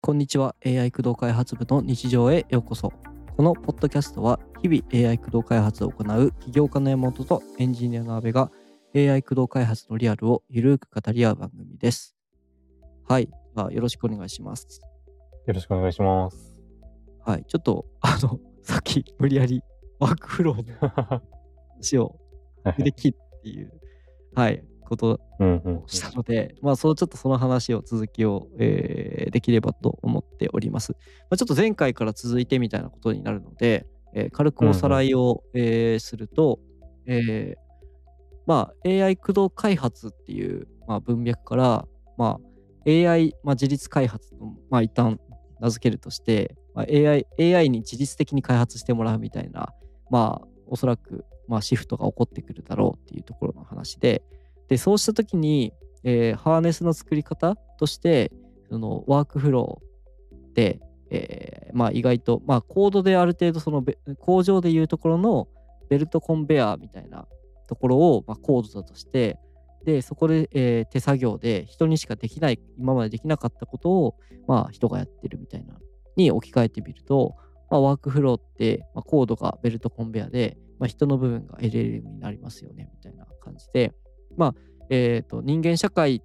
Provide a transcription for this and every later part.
こんにちは。 AI 駆動開発部の日常へようこそ。このポッドキャストは日々 AI 駆動開発を行う起業家の山本とエンジニアの阿部が AI 駆動開発のリアルをゆるく語り合う番組です。はい、よろしくお願いします。 よろしくお願いします。 はい、ちょっとさっき無理やりワークフローの話をできっていうことをしたので、ちょっとその話を続きを、できればと思っております。ちょっと前回から続いてみたいなことになるので、軽くおさらいを、すると、AI 駆動開発っていう、文脈から、AI、自律開発と、一旦名付けるとして、AI に自律的に開発してもらうみたいな、おそらく、シフトが起こってくるだろうっていうところの話で、そうした時に、ハーネスの作り方として、そのワークフローで、意外と、コードである程度工場でいうところのベルトコンベアみたいなところを、コードだとして、で、そこで、手作業で人にしかできない、今までできなかったことを、人がやってるみたいなに置き換えてみると、ワークフローって、コードがベルトコンベアで、人の部分が LLM になりますよねみたいな感じで、人間社会って、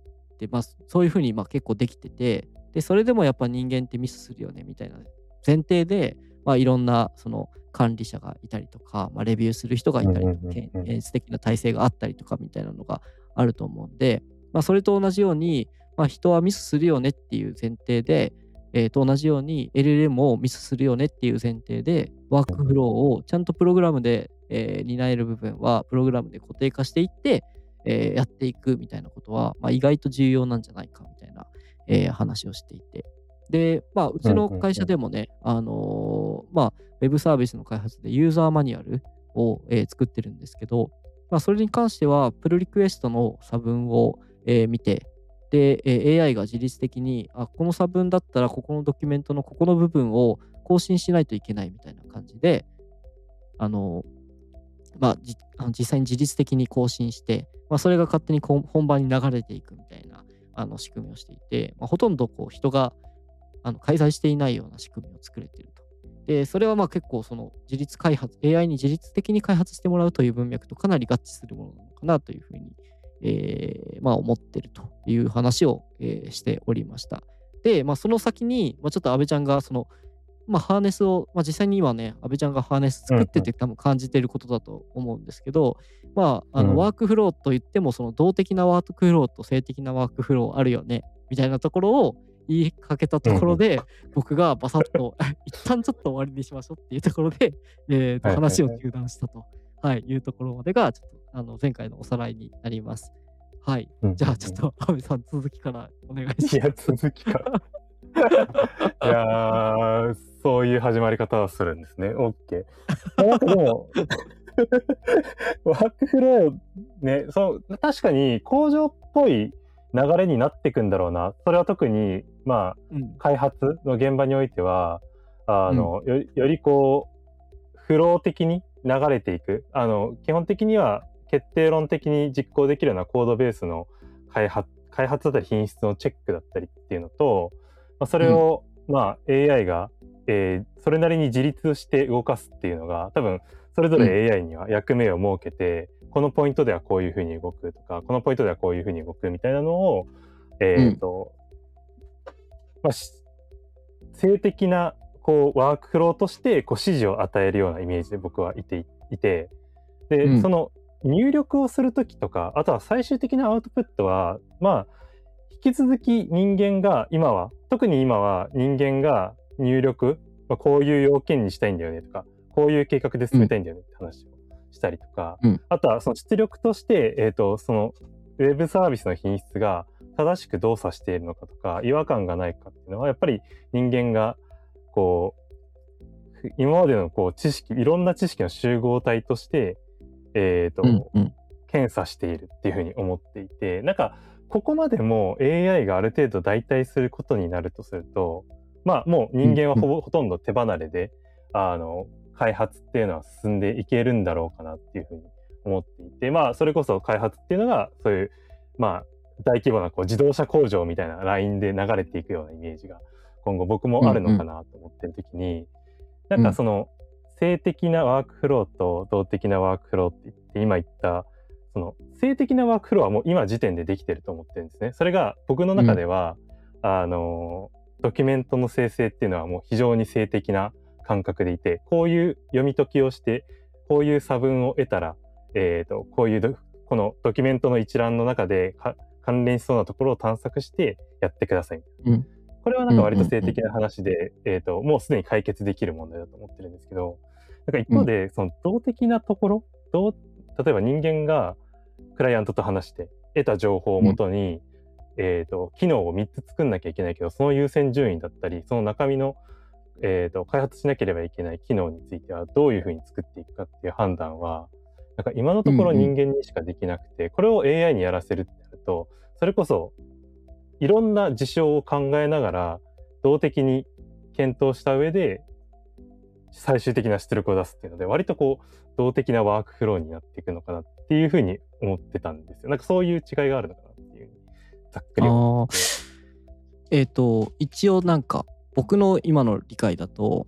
そういうふうに結構できてて、で、それでもやっぱ人間ってミスするよねみたいな前提で、いろんなその管理者がいたりとか、レビューする人がいたりとか、検閲的な体制があったりとかみたいなのがあると思うんで、それと同じように、人はミスするよねっていう前提で、と同じように LLM をミスするよねっていう前提で、ワークフローをちゃんとプログラムで、担える部分はプログラムで固定化していって、やっていくみたいなことは、意外と重要なんじゃないかみたいな、話をしていて。で、うちの会社でもね、ウェブサービスの開発でユーザーマニュアルを、作ってるんですけど、それに関しては、プルリクエストの差分を、見て、で、AI が自律的に、この差分だったら、ここのドキュメントのここの部分を更新しないといけないみたいな感じで、あの、実際に自律的に更新して、それが勝手に本番に流れていくみたいな仕組みをしていて、ほとんど人が介在していないような仕組みを作れていると。で、それは結構その自律開発、AI に自律的に開発してもらうという文脈とかなり合致するものなのかなというふうに、思ってるという話を、しておりました。で、その先に、ちょっと安倍ちゃんがハーネスを、実際に今ね、安倍ちゃんがハーネス作ってて多分感じていることだと思うんですけど、ワークフローといっても、その動的なワークフローと静的なワークフローあるよね、みたいなところを言いかけたところで、僕がバサッと、一旦ちょっと終わりにしましょうっていうところで、話を中断したと、いうところまでが、ちょっと前回のおさらいになります。はい。じゃあちょっと安倍さん続きからお願いします。 いや、続きから。いやー、そういう始まり方をするんですね。OK。なんかでも、ワークフローね、確かに工場っぽい流れになっていくんだろうな。それは特に、開発の現場においては、よりフロー的に流れていく。基本的には決定論的に実行できるようなコードベースの開発だったり品質のチェックだったりっていうのと、それを、AI が、それなりに自立して動かすっていうのが、多分それぞれ AI には役目を設けて、このポイントではこういうふうに動くとか、このポイントではこういうふうに動くみたいなのを、静的なワークフローとして指示を与えるようなイメージで僕はいて、で、その入力をするときとか、あとは最終的なアウトプットは、引き続き特に今は人間が入力、こういう要件にしたいんだよねとか、こういう計画で進めたいんだよねって話をしたりとか、あとはその出力として、そのウェブサービスの品質が正しく動作しているのかとか、違和感がないかっていうのは、やっぱり人間が今までのいろんな知識の集合体として、検査しているっていうふうに思っていて、なんかここまでも AI がある程度代替することになるとすると、もう人間はほとんど手離れで、開発っていうのは進んでいけるんだろうかなっていうふうに思っていて、それこそ開発っていうのがそういう大規模な自動車工場みたいなラインで流れていくようなイメージが今後僕うんうんもあるのかなと思ってる時に、なんかその性的なワークフローと動的なワークフローって言って今言ったその性的なワークフローはもう今時点でできてると思ってるんですね。それが僕の中では、ドキュメントの生成っていうのはもう非常に性的な感覚でいて、こういう読み解きをしてこういう差分を得たら、こういうこのドキュメントの一覧の中で関連しそうなところを探索してやってください。 うんこれはなんか割と性的な話で、もうすでに解決できる問題だと思ってるんですけど、なんか一方で、その動的なところ、例えば人間がクライアントと話して得た情報をもとに、機能を3つ作んなきゃいけないけど、その優先順位だったり、その中身の、開発しなければいけない機能についてはどういうふうに作っていくかっていう判断は、なんか今のところ人間にしかできなくて、これを AI にやらせるってなると、それこそいろんな事象を考えながら動的に検討した上で最終的な出力を出すっていうので、割とこう動的なワークフローになっていくのかなっていうふうに思ってたんですよ。なんかそういう違いがあるのかなっていうざっくり思ってて。 一応なんか僕の今の理解だと、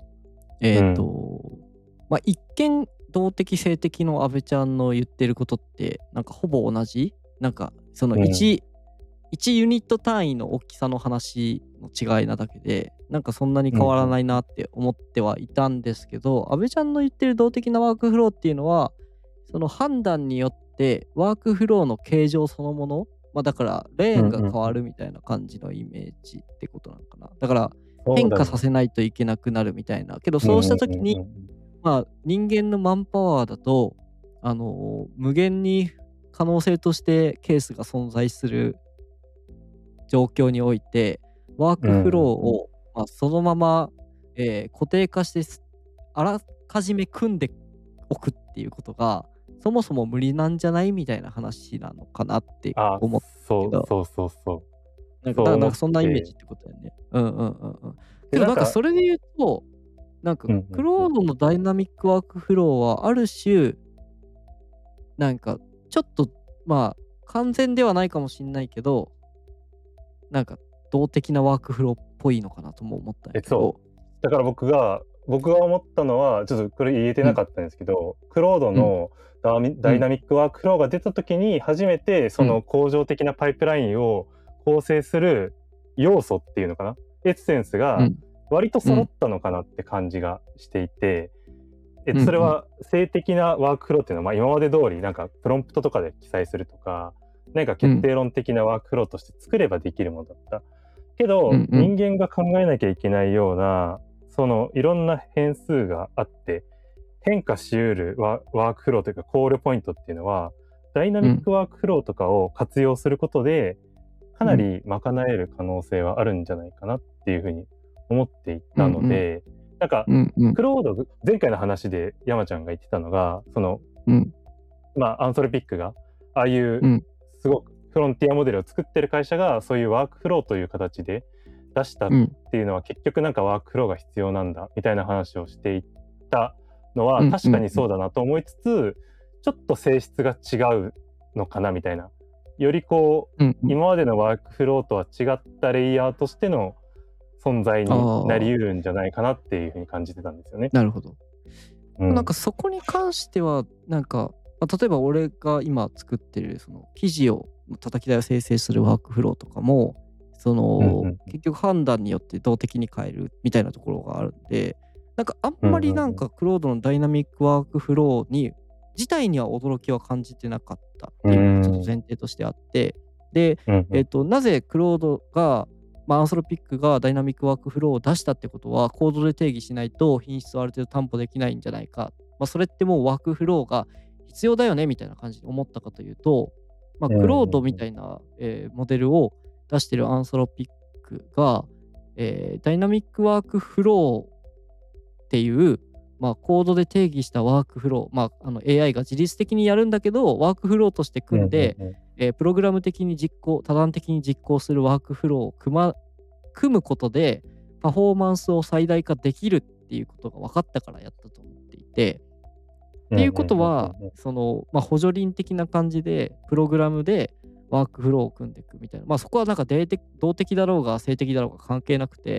まあ一見動的性的の阿部ちゃんの言ってることってなんかほぼ同じ、なんかその1ユニット単位の大きさの話の違いなだけで、なんかそんなに変わらないなって思ってはいたんですけど、阿部ちゃんの言ってる動的なワークフローっていうのは、その判断によってワークフローの形状そのもの、まあだからレーンが変わるみたいな感じのイメージってことなのかな。だから変化させないといけなくなるみたいな。けどそうした時に、まあ人間のマンパワーだと、無限に可能性としてケースが存在する状況において、ワークフローを、まあ、そのまま、固定化してあらかじめ組んでおくっていうことがそもそも無理なんじゃないみたいな話なのかなって思ったけど、なんかそんなイメージってことだよね。けどなんかそれで言うと、なんかクロードのダイナミックワークフローはある種なんかちょっとまあ完全ではないかもしれないけど、なんか動的なワークフローっぽいのかなとも思ったんやけど、 だから僕が思ったのはちょっとこれ言えてなかったんですけど、クロードのダイナミックワークフローが出た時に初めてその恒常的なパイプラインを構成する要素っていうのかな、エッセンスが割と揃ったのかなって感じがしていて、それは性的なワークフローっていうのは、まあ、今まで通りなんかプロンプトとかで記載するとか、何か決定論的なワークフローとして作ればできるものだったけど、人間が考えなきゃいけないようなそのいろんな変数があって変化しうるワークフローというかコールポイントっていうのはダイナミックワークフローとかを活用することでかなり賄える可能性はあるんじゃないかなっていうふうに思っていたので、なんかクロード前回の話で山ちゃんが言ってたのがその、まあアンソロピックがああいうすごくフロンティアモデルを作ってる会社がそういうワークフローという形で出したっていうのは結局なんかワークフローが必要なんだみたいな話をしていったのは確かにそうだなと思いつつ、ちょっと性質が違うのかなみたいな、よりこう今までのワークフローとは違ったレイヤーとしての存在になりうるんじゃないかなっていうふうに感じてたんですよね。 なるほど。なんかそこに関してはなんか、例えば俺が今作ってるその記事を叩き台を生成するワークフローとかもその、結局判断によって動的に変えるみたいなところがあるんで、なんかあんまりなんかクロードのダイナミックワークフローに自体には驚きは感じてなかったっていうのがちょっと前提としてあって、で、なぜクロードがアンソロピックがダイナミックワークフローを出したってことはコードで定義しないと品質をある程度担保できないんじゃないか、それってもうワークフローが必要だよねみたいな感じで思ったかというと、クロードみたいな、モデルを出してるアンソロピックが、ダイナミックワークフローっていう、コードで定義したワークフロー、AI が自律的にやるんだけどワークフローとして組んで、プログラム的に多段的に実行するワークフローを組むことでパフォーマンスを最大化できるっていうことが分かったからやったと思っていて、っていうことはその、補助輪的な感じでプログラムでワークフローを組んでいくみたいな、そこはなんか動的だろうが性的だろうが関係なくて、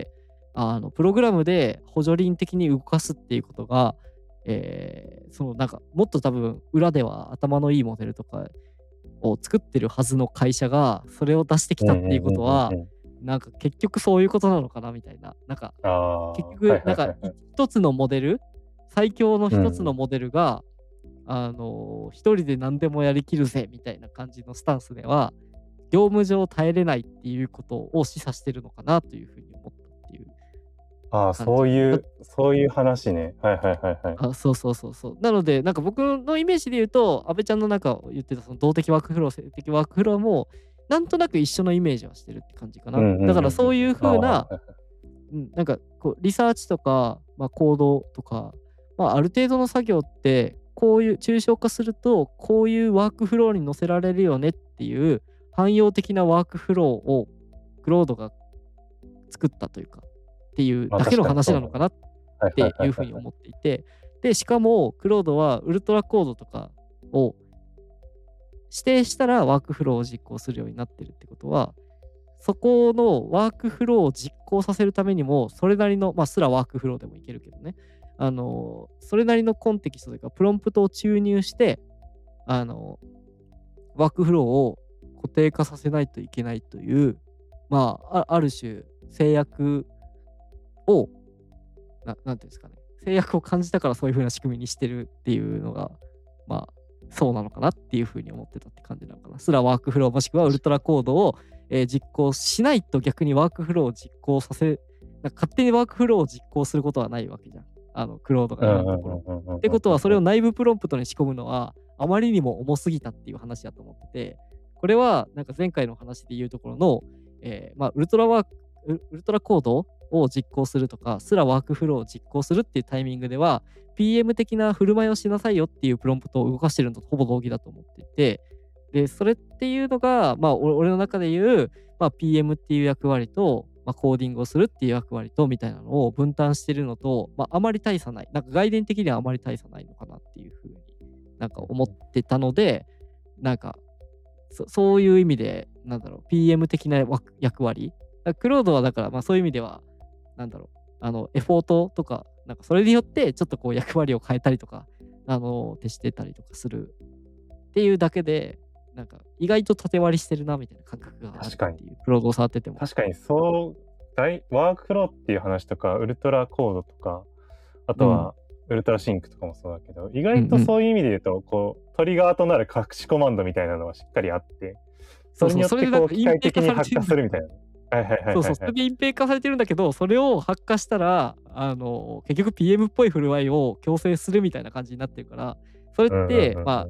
プログラムで補助輪的に動かすっていうことが、そのなんかもっと多分裏では頭のいいモデルとかを作ってるはずの会社がそれを出してきたっていうことは、なんか結局そういうことなのかなみたいな。なんか結局なんか一つのモデル、最強の一つのモデルが、一人で何でもやりきるぜみたいな感じのスタンスでは業務上耐えれないっていうことを示唆してるのかなというふうに思ったっていう感じ。 そういう話ね。 そうそうそうそう。なので、なんか僕のイメージで言うと、安倍ちゃんの中を言ってたその動的ワークフロー、性的ワークフローも、なんとなく一緒のイメージはしてるって感じかな。だからそういう風な、なんかこうリサーチとか、コードとか、ある程度の作業って、こういう抽象化すると、こういうワークフローに載せられるよねっていう汎用的なワークフローをクロードが作ったというか、っていうだけの話なのかなっていうふうに思っていて、で、しかもクロードはウルトラコードとかを指定したらワークフローを実行するようになってるってことは、そこのワークフローを実行させるためにも、それなりの、すらワークフローでもいけるけどね、それなりのコンテキストというか、プロンプトを注入して、ワークフローを固定化させないといけないという、ある種制約を、なんていうんですかね、制約を感じたからそういう風な仕組みにしてるっていうのが、そうなのかなっていう風に思ってたって感じなのかな。すらワークフローもしくはウルトラコードを、実行しないと逆にワークフローを実行させ、勝手にワークフローを実行することはないわけじゃん。クロードが今のところ。ってことはそれを内部プロンプトに仕込むのはあまりにも重すぎたっていう話だと思ってて、これはなんか前回の話で言うところの、ウルトラコードを実行するとか、すらワークフローを実行するっていうタイミングでは、PM 的な振る舞いをしなさいよっていうプロンプトを動かしてるのとほぼ同義だと思っていて、で、それっていうのが、俺の中で言う、PM っていう役割と、コーディングをするっていう役割と、みたいなのを分担してるのと、あまり大差ない。なんか外伝的にはあまり大差ないのかなっていうふうになんか思ってたので、なんか、そういう意味で、PM 的な役割。クロードはだから、そういう意味では、エフォートとか、なんかそれによってちょっとこう役割を変えたりとか、徹してたりとかするっていうだけで、なんか意外と縦割りしてるなみたいな感覚があるっていう、クロードを触ってても。 確かにワークフローっていう話とか、ウルトラコードとか、あとはウルトラシンクとかもそうだけど、意外とそういう意味で言うと、こうトリガーとなる隠しコマンドみたいなのはしっかりあって、それによってこう機械的に発火するみたいな。 それで隠蔽化されてるんだけど、それを発火したら、結局 PM っぽい振る舞いを強制するみたいな感じになってるから、それって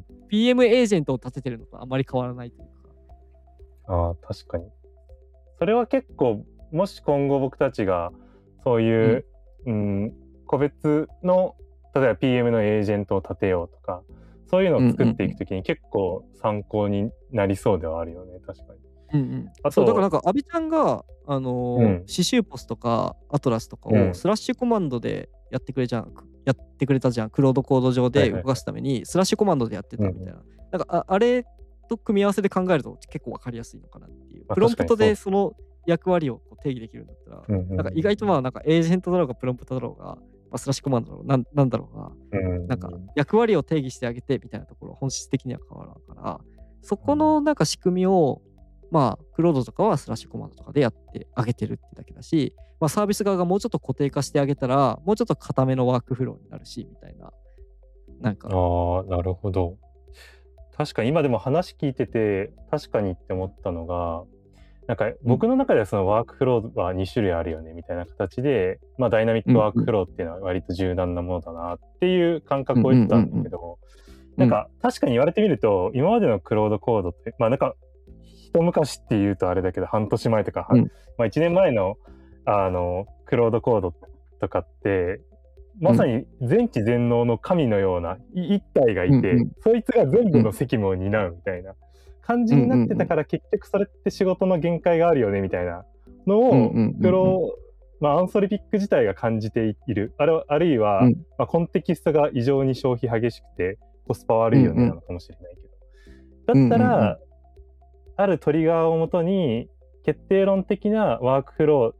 、PM エージェントを立ててるのとあまり変わらないというか。 確かに。それは結構、もし今後僕たちがそういう、個別の、例えば PM のエージェントを立てようとか、そういうのを作っていくときに結構参考になりそうではあるよね、確かに。 そうだからなんか阿部ちゃんが刺繍ポスとかアトラスとかをスラッシュコマンドでやってくれたじゃん。クロードコード上で動かすためにスラッシュコマンドでやってたみたいな。なんかあれと組み合わせで考えると結構わかりやすいのかなっていう。プロンプトでその役割を定義できるんだったら、なんか意外となんかエージェントだろうがプロンプトだろうが、スラッシュコマンドだろうなんだろうが、なんか役割を定義してあげてみたいなところ本質的には変わらんから、そこのなんか仕組みをクロードとかはスラッシュコマンドとかでやってあげてるってだけだし、サービス側がもうちょっと固定化してあげたら、もうちょっと固めのワークフローになるし、みたいな。なんか。 なるほど。確かに今でも話聞いてて、確かにって思ったのが、なんか僕の中ではそのワークフローは2種類あるよね、みたいな形で、ダイナミックワークフローっていうのは割と柔軟なものだなっていう感覚を言ってたんだけど、なんか確かに言われてみると、今までのクロードコードって、なんか、一昔って言うとあれだけど半年前とか、1年前のクロードコードとかってまさに全知全能の神のような一体がいて、そいつが全部の責務を担うみたいな感じになってたから、結局それって仕事の限界があるよねみたいなのをアンソリピック自体が感じている。あるいは、コンテキストが異常に消費激しくてコスパ悪いよねなのかもしれないけど、だったらあるトリガーをもとに決定論的なワークフロ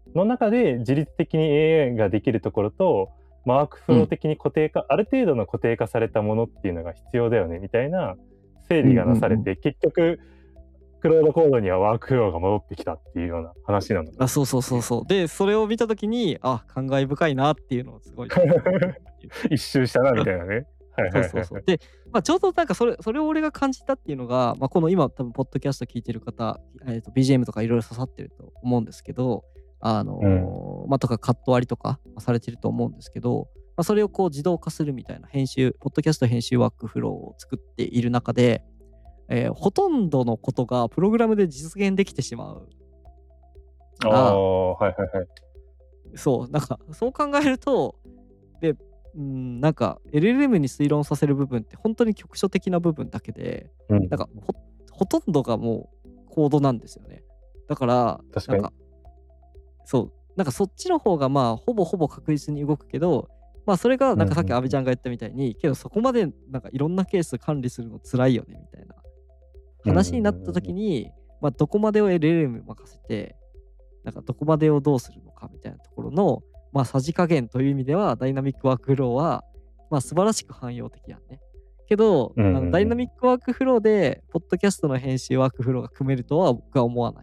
の中で自律的に AI ができるところと、ワークフロー的に固定化、ある程度の固定化されたものっていうのが必要だよねみたいな整理がなされて、結局クロードコードにはワークフローが戻ってきたっていうような話なのかな。 そう。で、それを見たときに、感慨深いなっていうのをすごい一周したなみたいなね。 そう。で、ちょうどなんかそれを俺が感じたっていうのが、この今多分ポッドキャスト聞いてる方、BGM とかいろいろ刺さってると思うんですけど、とかカット割りとかされてると思うんですけど、それをこう自動化するみたいなポッドキャスト編集ワークフローを作っている中で、ほとんどのことがプログラムで実現できてしまうから、そう、なんかそう考えると、で、なんか LLM に推論させる部分って本当に局所的な部分だけで、なんかほとんどがもうコードなんですよね。だから、なんかなんかそっちの方がほぼ確実に動くけど、それがなんかさっき阿部ちゃんが言ったみたいに、けどそこまでなんかいろんなケース管理するの辛いよねみたいな話になった時に、どこまでを LLM 任せて、なんかどこまでをどうするのかみたいなところの、さじ加減という意味ではダイナミックワークフローは、素晴らしく汎用的やんね。けど、ダイナミックワークフローで、ポッドキャストの編集ワークフローが組めるとは僕は思わない。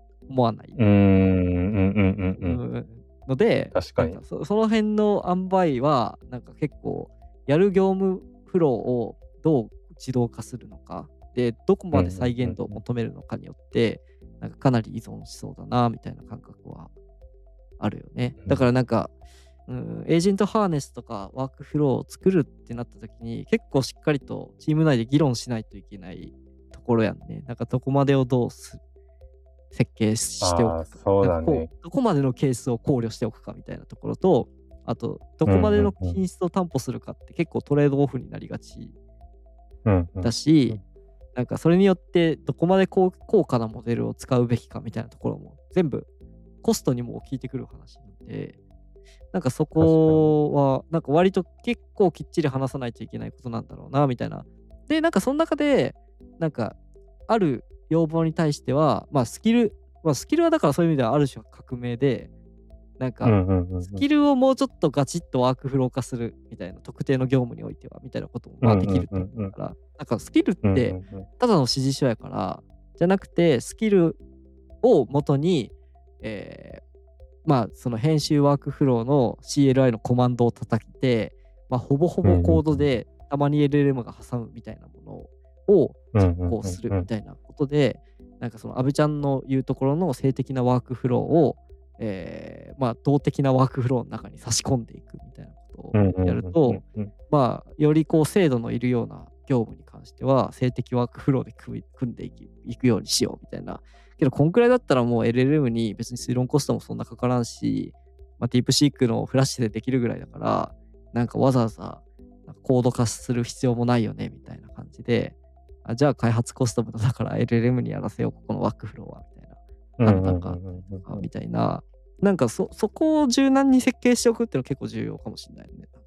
ので、 確かになんかその辺の塩梅は、なんか結構、やる業務フローをどう自動化するのか、で、どこまで再現度を求めるのかによって、なんかかなり依存しそうだな、みたいな感覚はあるよね。だからなんか、エージェントハーネスとかワークフローを作るってなった時に、結構しっかりとチーム内で議論しないといけないところやんね。なんかどこまでをどう設計しておくか、 そうだね。 どこまでのケースを考慮しておくかみたいなところと、あとどこまでの品質を担保するかって結構トレードオフになりがちだし、なんかそれによってどこまで高価なモデルを使うべきかみたいなところも全部コストにも効いてくる話なんで、なんかそこはなんか割と結構きっちり話さないといけないことなんだろうなみたいな。で、なんかその中でなんかある要望に対しては、スキルはだからそういう意味ではある種革命で、なんかスキルをもうちょっとガチッとワークフロー化するみたいな、特定の業務においてはみたいなこともできるってことだから、なんかスキルってただの指示書やから、じゃなくてスキルを元に、その編集ワークフローの CLI のコマンドを叩いて、ほぼコードでたまに LLM が挟むみたいなものを実行するみたいなことで、なんかその阿部ちゃんの言うところの静的なワークフローを、動的なワークフローの中に差し込んでいくみたいなことをやると、よりこう精度のいるような業務に関しては静的ワークフローで組んでいくようにしようみたいな。けどこんくらいだったらもう LLM に別に推論コストもそんなかからんし、ディープシークのフラッシュでできるぐらいだから、なんかわざわざコード化する必要もないよねみたいな感じで、じゃあ開発コスト無駄だから LLM にやらせよう、ここのワークフローはみたいな判断があったみたいな、なんかそこを柔軟に設計しておくっていうのは結構重要かもしれないね。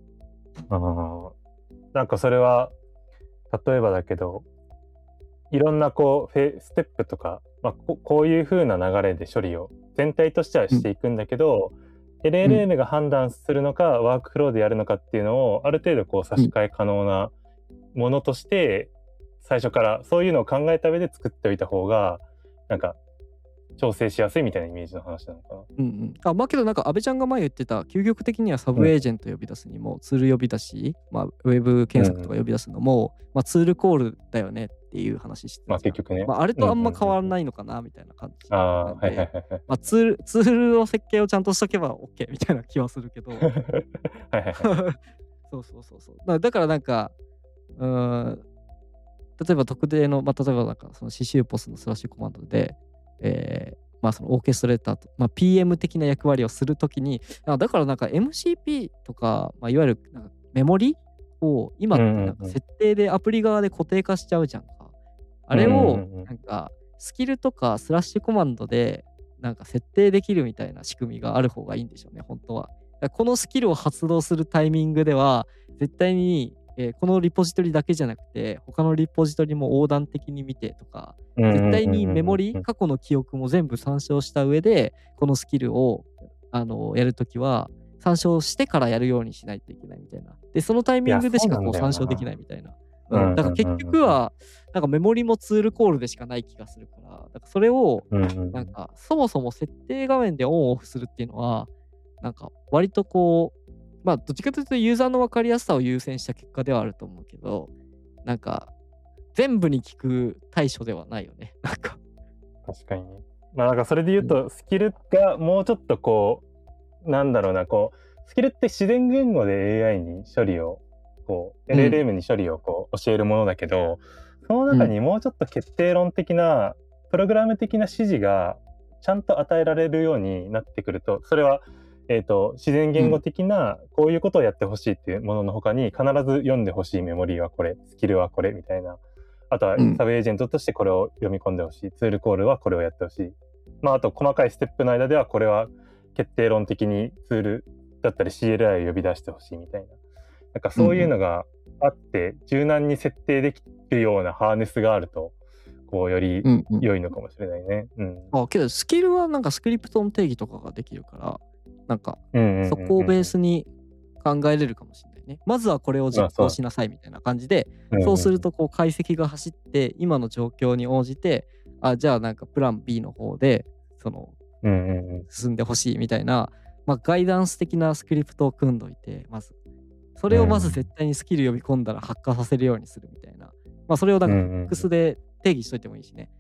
なんかそれは例えばだけど、いろんなこうステップとか、こういう風な流れで処理を全体としてはしていくんだけど、LLM が判断するのか、ワークフローでやるのかっていうのをある程度こう差し替え可能なものとして、最初からそういうのを考えた上で作っておいた方がなんか調整しやすいみたいなイメージの話なのかな。 けどなんか阿部ちゃんが前言ってた究極的にはサブエージェント呼び出すにも、ツール呼び出し、ウェブ検索とか呼び出すのも、ツールコールだよねっていう話してた。 結局ね。 あれとあんま変わらないのかなみたいな感じ。ツールの設計をちゃんとしとけば OK みたいな気はするけど。そうだからなんか例えば特定の、例えばなんかその刺繍ポスのスラッシュコマンドで、そのオーケストレーターと、PM 的な役割をするときに、だからなんか MCP とか、いわゆるなんかメモリを今ってなんか設定でアプリ側で固定化しちゃうじゃんか。あれをなんかスキルとかスラッシュコマンドでなんか設定できるみたいな仕組みがある方がいいんでしょうね、本当は。このスキルを発動するタイミングでは絶対にこのリポジトリだけじゃなくて他のリポジトリも横断的に見てとか、絶対にメモリ、過去の記憶も全部参照した上でこのスキルをやるときは参照してからやるようにしないといけないみたいな。でそのタイミングでしかこう参照できないみたいな。だから結局はなんかメモリもツールコールでしかない気がするから、だからそれをなんかそもそも設定画面でオンオフするっていうのはなんか割とこう、まあどっちかというとユーザーの分かりやすさを優先した結果ではあると思うけど、なんか全部に効く対処ではないよね。なんか確かにね。まあなんかそれで言うと、スキルがもうちょっとこうなんだろうな、こうスキルって自然言語で AI に処理をこう LLM に処理をこう教えるものだけど、その中にもうちょっと決定論的なプログラム的な指示がちゃんと与えられるようになってくると、それは自然言語的なこういうことをやってほしいっていうものの他に、必ず読んでほしいメモリーはこれ、スキルはこれみたいな、あとはサブエージェントとしてこれを読み込んでほしい、ツールコールはこれをやってほしい、まああと細かいステップの間ではこれは決定論的にツールだったり CLI を呼び出してほしいみたいな、なんかそういうのがあって柔軟に設定できるようなハーネスがあるとこうより良いのかもしれないね。 けどスキルはなんかスクリプトの定義とかができるから、なんかそこをベースに考えれるかもしれないね。まずはこれを実行しなさいみたいな感じで、そうするとこう解析が走って今の状況に応じて、じゃあなんかプラン B の方でその進んでほしいみたいな、まあガイダンス的なスクリプトを組んどいて、まずそれをまず絶対にスキル呼び込んだら発火させるようにするみたいな、まあそれをなんかフックスで定義しといてもいいしね。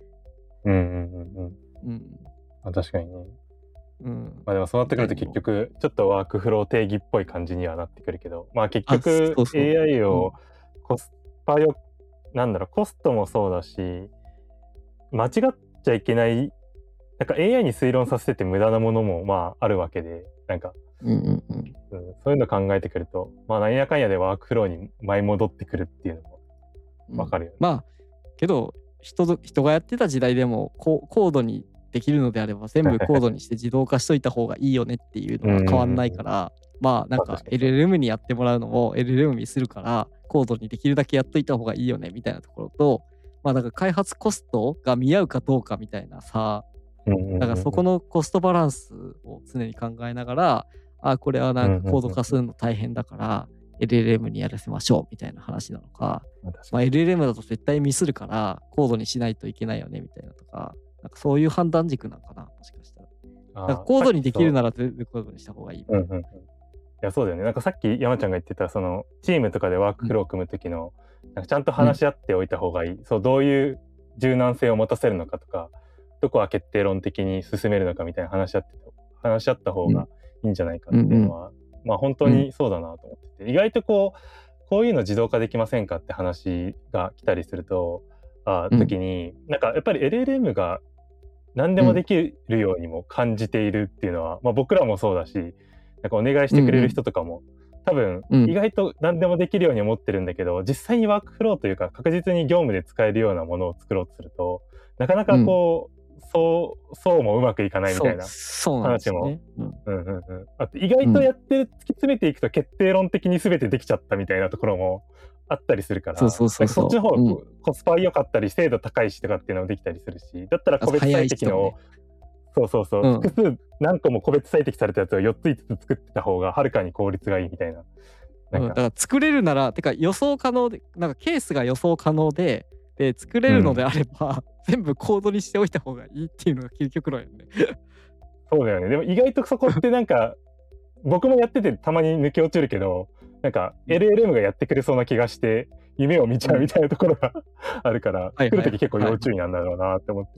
確かにね。まあでもそうなってくると結局ちょっとワークフロー定義っぽい感じにはなってくるけど、まあ結局 AI をコスパよ、なんだろう、コストもそうだし間違っちゃいけない、なんか AI に推論させてて無駄なものもまああるわけで、なんかそういうの考えてくると、まあなんやかんやでワークフローに舞い戻ってくるっていうのもわかるよね。 まあけど人がやってた時代でもコードにできるのであれば全部コードにして自動化しといた方がいいよねっていうのは変わんないからまあなんか LLM にやってもらうのも LLM にするからコードにできるだけやっといた方がいいよねみたいなところと、まあなんか開発コストが見合うかどうかみたいなさ、だからそこのコストバランスを常に考えながら、これはなんかコード化するの大変だからLLM にやらせましょうみたいな話なのか、まあ、LLM だと絶対ミスるからコードにしないといけないよねみたいなとか、なんかそういう判断軸なのかな、もしかしたら。だからコードにできるなら全部コードにした方がいい。 いやそうだよね。なんかさっき山ちゃんが言ってたそのチームとかでワークフローを組む時の、なんかちゃんと話し合っておいた方がいい、そうどういう柔軟性を持たせるのかとか、どこは決定論的に進めるのかみたいな話し合った方がいいんじゃないかっていうのは、まあ本当にそうだなと思ってて、意外とこういうの自動化できませんかって話が来たりすると時に、なんかやっぱり LLM が何でもできるようにも感じているっていうのは、まあ、僕らもそうだし、なんかお願いしてくれる人とかも、多分意外と何でもできるように思ってるんだけど、実際にワークフローというか確実に業務で使えるようなものを作ろうとするとなかなかこう、そうもうまくいかないみたいな話も、あと意外とやって突き詰めていくと決定論的に全てできちゃったみたいなところもあったりするから、そっちの方がコスパ良かったり精度高いしとかっていうのもできたりするし、だったら個別最適のを、複数何個も個別最適されたやつを4つ5つ作ってた方がはるかに効率がいいみたいな。 だから作れるならてか予想可能で、なんかケースが予想可能で作れるのであれば、全部コードにしておいた方がいいっていうのが究極論よね。 そうだよね。でも意外とそこってなんか僕もやっててたまに抜け落ちるけど、なんか LLM がやってくれそうな気がして夢を見ちゃうみたいなところがあるから、作るとき結構要注意なんだろうなって思って。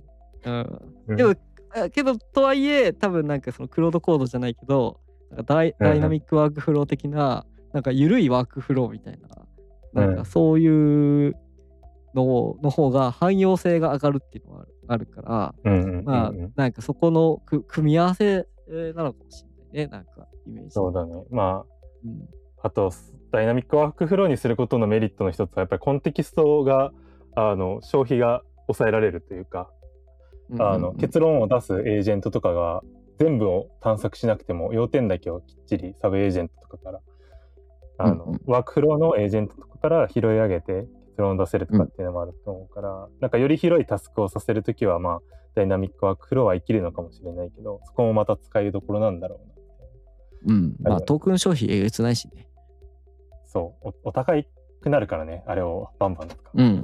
けどとはいえ多分なんかそのクロードコードじゃないけど、なんかダイナミックワークフロー的な、なんか緩いワークフローみたいな、なんかそういうの方が汎用性が上がるっていうのはあるから、まあなんかそこの組み合わせなのかもしれないね、なんかイメージ。 そうだね。まあ、あとダイナミックワークフローにすることのメリットの一つはやっぱりコンテキストが消費が抑えられるというか、結論を出すエージェントとかが全部を探索しなくても要点だけをきっちりサブエージェントとかからワークフローのエージェントとかから拾い上げて結論を出せるとかっていうのもあると思うから、なんかより広いタスクをさせるときは、まあ、ダイナミックワークフローは生きるのかもしれないけど、そこもまた使いどころなんだろうな。 まあ、トークン消費えげつないしね。 そう、お高くなるからね、あれをバンバン使う。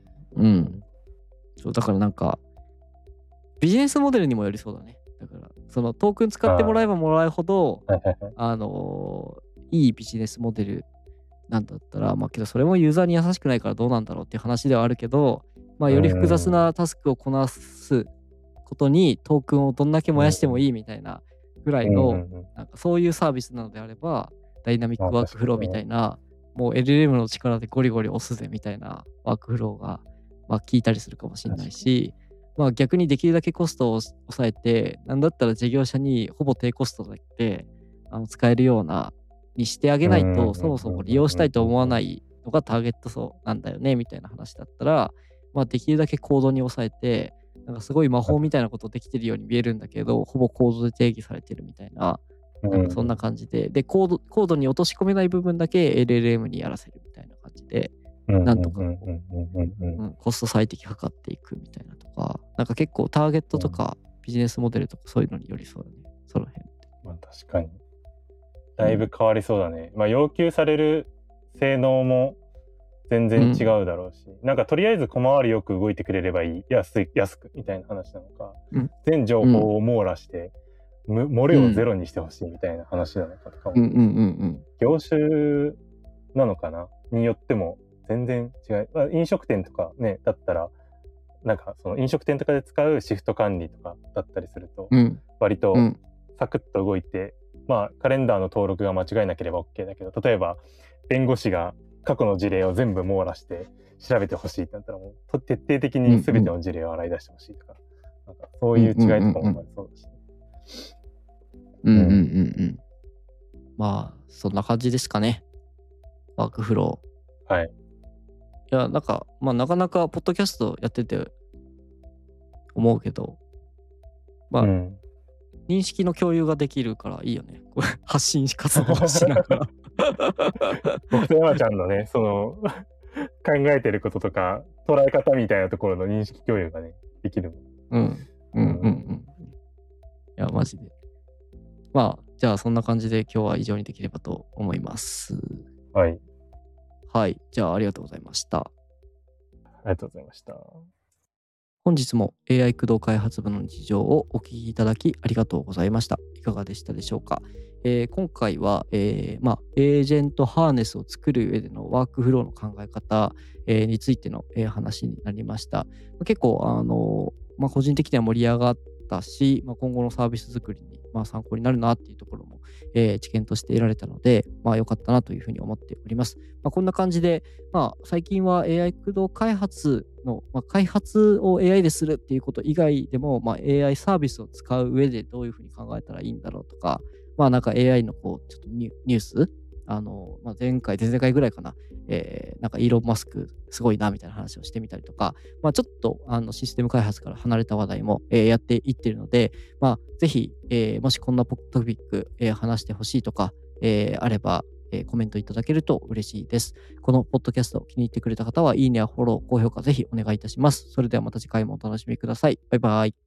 そう、だからなんか、ビジネスモデルにもよりそうだね。だから、そのトークン使ってもらえばもらえるほど、いいビジネスモデルなんだったら、まあけどそれもユーザーに優しくないからどうなんだろうっていう話ではあるけど、まあより複雑なタスクをこなすことにトークンをどんだけ燃やしてもいいみたいなぐらいの、なんかそういうサービスなのであれば、ダイナミックワークフローみたいな、もう LLM の力でゴリゴリ押すぜみたいなワークフローが、まあ効いたりするかもしれないし、まあ逆にできるだけコストを抑えて、なんだったら事業者にほぼ低コストで使えるようなにしてあげないと、そもそも利用したいと思わないのがターゲット層なんだよねみたいな話だったら、まあできるだけコードに抑えて、なんかすごい魔法みたいなことできてるように見えるんだけど、ほぼコードで定義されてるみたいな、なんかそんな感じで、で、コードに落とし込めない部分だけ LLM にやらせるみたいな感じで、なんとかコスト最適測っていくみたいなとか、なんか結構ターゲットとかビジネスモデルとかそういうのによりそうだね、その辺って。 まあ確かに。だいぶ変わりそうだね。まあ要求される性能も全然違うだろうし、なんかとりあえず小回りよく動いてくれればいい、安くみたいな話なのか、全情報を網羅して、漏れをゼロにしてほしいみたいな話なのかとかも、業種なのかなによっても全然違う。まあ、飲食店とかね、だったら、なんかその飲食店とかで使うシフト管理とかだったりすると、割とサクッと動いて、まあカレンダーの登録が間違いなければ OK だけど、例えば弁護士が過去の事例を全部網羅して調べてほしいってなったら、もう徹底的に全ての事例を洗い出してほしいとか、なんかそういう違いとかもありそうだし、 まあそんな感じですかね、ワークフロー。 はい。 いや、なんか、まあなかなかポッドキャストやってて思うけど、まあ、認識の共有ができるからいいよね。これ発信活動をしながら。 僕と山ちゃんのね、その考えてることとか捉え方みたいなところの認識共有がね、できる。 いや、マジで。まあ、じゃあそんな感じで今日は以上にできればと思います。 はい。 はい。じゃあありがとうございました。 ありがとうございました。 本日も AI 駆動開発部の日常をお聞きいただきありがとうございました。いかがでしたでしょうか。今回は、まあ、エージェントハーネスを作る上でのワークフローの考え方、についての、話になりました。結構、まあ、個人的には盛り上がったし、まあ、今後のサービス作りに、まあ、参考になるなっていうところも、知見として得られたので、まあ、良かったなというふうに思っております。まあ、こんな感じで、まあ、最近は AI 駆動開発の、まあ、開発を AI でするっていうこと以外でも、まあ、AI サービスを使う上でどういうふうに考えたらいいんだろうとか、まあなんか AI のこう、ちょっとニュースまあ、前々回ぐらいかな、なんかイーロン・マスクすごいなみたいな話をしてみたりとか、まあちょっとシステム開発から離れた話題も、やっていっているので、まあぜひ、もしこんなトピック、話してほしいとか、あれば、コメントいただけると嬉しいです。このポッドキャスト気に入ってくれた方は、いいねやフォロー、高評価ぜひお願いいたします。それではまた次回もお楽しみください。バイバイ。